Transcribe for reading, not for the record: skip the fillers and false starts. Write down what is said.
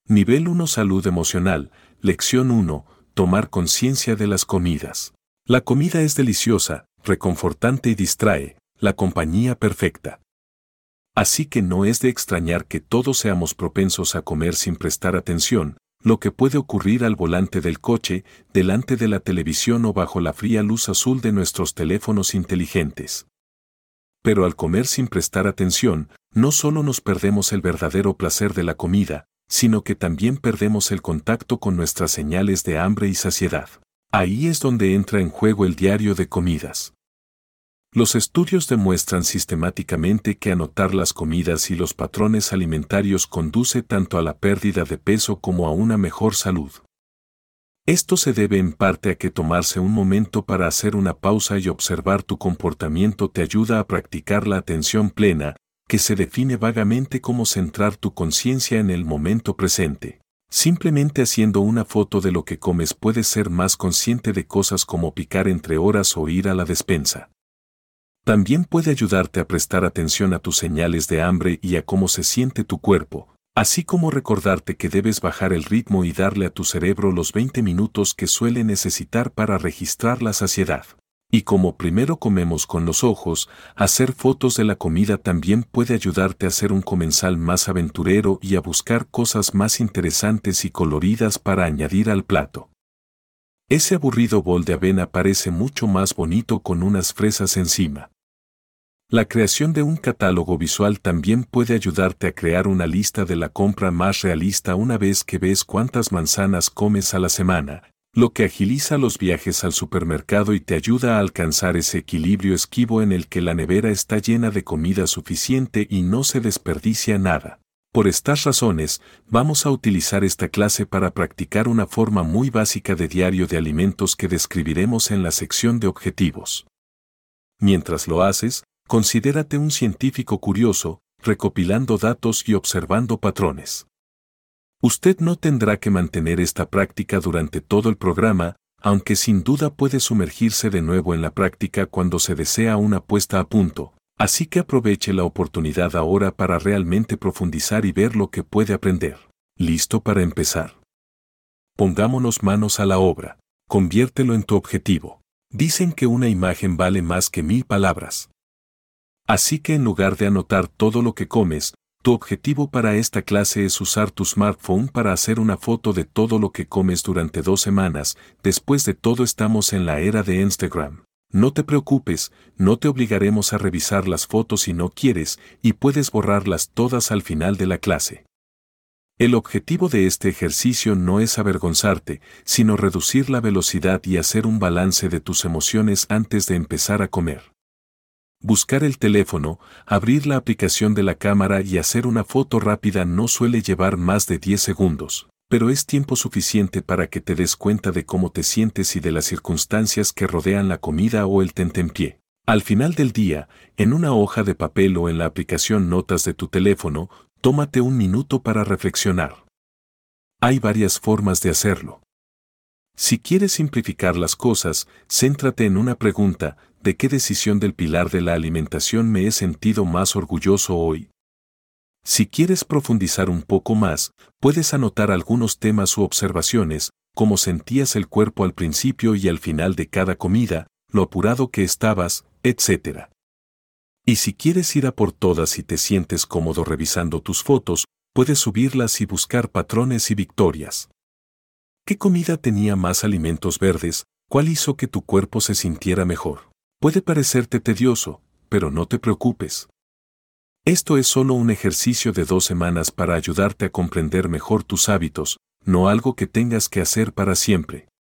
Nivel 1 Salud emocional. Lección 1. Tomar conciencia de las comidas. La comida es deliciosa, reconfortante y distrae, la compañía perfecta. Así que no es de extrañar que todos seamos propensos a comer sin prestar atención, lo que puede ocurrir al volante del coche, delante de la televisión o bajo la fría luz azul de nuestros teléfonos inteligentes. Pero al comer sin prestar atención, no solo nos perdemos el verdadero placer de la comida, sino que también perdemos el contacto con nuestras señales de hambre y saciedad. Ahí es donde entra en juego el diario de comidas. Los estudios demuestran sistemáticamente que anotar las comidas y los patrones alimentarios conduce tanto a la pérdida de peso como a una mejor salud. Esto se debe en parte a que tomarse un momento para hacer una pausa y observar tu comportamiento te ayuda a practicar la atención plena, que se define vagamente como centrar tu conciencia en el momento presente. Simplemente haciendo una foto de lo que comes puedes ser más consciente de cosas como picar entre horas o ir a la despensa. También puede ayudarte a prestar atención a tus señales de hambre y a cómo se siente tu cuerpo, así como recordarte que debes bajar el ritmo y darle a tu cerebro los 20 minutos que suele necesitar para registrar la saciedad. Y como primero comemos con los ojos, hacer fotos de la comida también puede ayudarte a ser un comensal más aventurero y a buscar cosas más interesantes y coloridas para añadir al plato. Ese aburrido bol de avena parece mucho más bonito con unas fresas encima. La creación de un catálogo visual también puede ayudarte a crear una lista de la compra más realista una vez que ves cuántas manzanas comes a la semana, lo que agiliza los viajes al supermercado y te ayuda a alcanzar ese equilibrio esquivo en el que la nevera está llena de comida suficiente y no se desperdicia nada. Por estas razones, vamos a utilizar esta clase para practicar una forma muy básica de diario de alimentos que describiremos en la sección de objetivos. Mientras lo haces, considérate un científico curioso, recopilando datos y observando patrones. Usted no tendrá que mantener esta práctica durante todo el programa, aunque sin duda puede sumergirse de nuevo en la práctica cuando se desea una puesta a punto, así que aproveche la oportunidad ahora para realmente profundizar y ver lo que puede aprender. ¿Listo para empezar? Pongámonos manos a la obra. Conviértelo en tu objetivo. Dicen que una imagen vale más que 1000 palabras. Así que en lugar de anotar todo lo que comes, tu objetivo para esta clase es usar tu smartphone para hacer una foto de todo lo que comes durante 2 semanas. Después de todo estamos en la era de Instagram. No te preocupes, no te obligaremos a revisar las fotos si no quieres, y puedes borrarlas todas al final de la clase. El objetivo de este ejercicio no es avergonzarte, sino reducir la velocidad y hacer un balance de tus emociones antes de empezar a comer. Buscar el teléfono, abrir la aplicación de la cámara y hacer una foto rápida no suele llevar más de 10 segundos, pero es tiempo suficiente para que te des cuenta de cómo te sientes y de las circunstancias que rodean la comida o el tentempié. Al final del día, en una hoja de papel o en la aplicación Notas de tu teléfono, tómate un minuto para reflexionar. Hay varias formas de hacerlo. Si quieres simplificar las cosas, céntrate en una pregunta: ¿de qué decisión del pilar de la alimentación me he sentido más orgulloso hoy? Si quieres profundizar un poco más, puedes anotar algunos temas u observaciones, cómo sentías el cuerpo al principio y al final de cada comida, lo apurado que estabas, etc. Y si quieres ir a por todas y te sientes cómodo revisando tus fotos, puedes subirlas y buscar patrones y victorias. ¿Qué comida tenía más alimentos verdes? ¿Cuál hizo que tu cuerpo se sintiera mejor? Puede parecerte tedioso, pero no te preocupes. Esto es solo un ejercicio de 2 semanas para ayudarte a comprender mejor tus hábitos, no algo que tengas que hacer para siempre.